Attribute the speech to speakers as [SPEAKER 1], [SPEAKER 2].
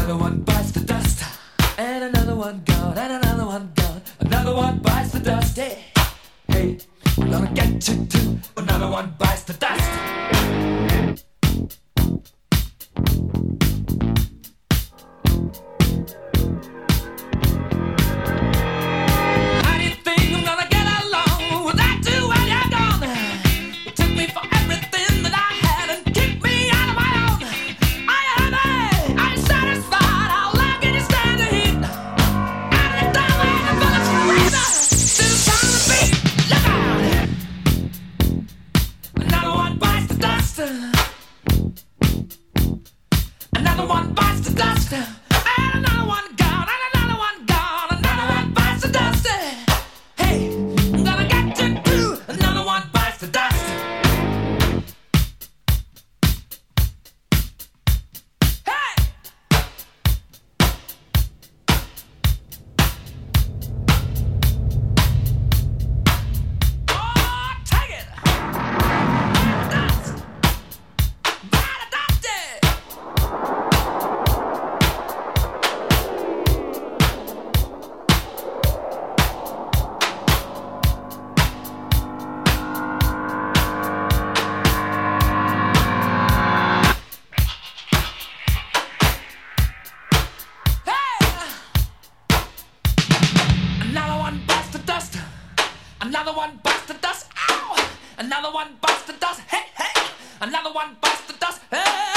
[SPEAKER 1] Another one bites the dust, and another one gone, and another one gone. Another one bites the dust. Hey, hey, I'm gonna get you too. Another one bites the dust. How do you think I'm gonna get along without you when you're gone? You took me for everything that I had and kicked me out of my own. Are you happy? Are you satisfied? How long can you stand the heat? Out of the door and the bullets freezing. Still trying to beat. Look out! Another one bites the dust. Another one bites the dust. And another one gone. And another one gone. Another one bites the dust. Hey, I'm gonna get you too. Another one bites the dust. Hey! Oh, take it! Dust! Bite the dust! Another one bites the dust. Another one bites the dust. Ow! Another one bites the dust. Hey, hey! Another one bites the dust. Hey!